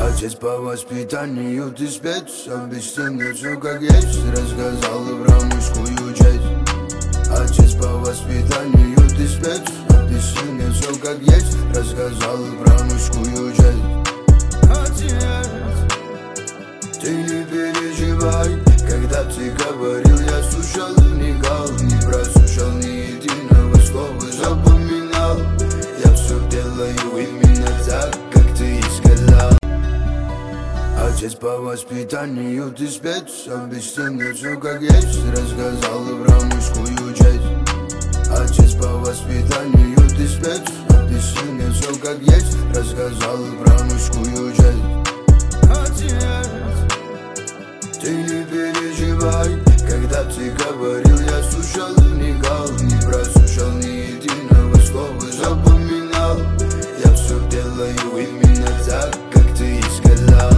Отец по воспитанию, ты спец. Объяснил мне все как есть. Рассказал про мужскую честь. Отец по воспитанию, ты спец. Объяснил мне все как есть. Рассказал про мужскую честь. Отец, ты не переживай. Когда ты говорил, я слушал и вникал. Не прослушал ни единого слова, запоминал. Я все делаю именно так, как ты и сказал. Отец по воспитанию, ты спец. Объяснил мне все как есть. Рассказал про мужскую честь. Отец по воспитанию, ты спец. Объяснил мне все как есть. Рассказал про мужскую честь. Отец, ты не переживай. Когда ты говорил, я слушал и вникал. Не прослушал ни единого слова, запоминал. Я все делаю именно так,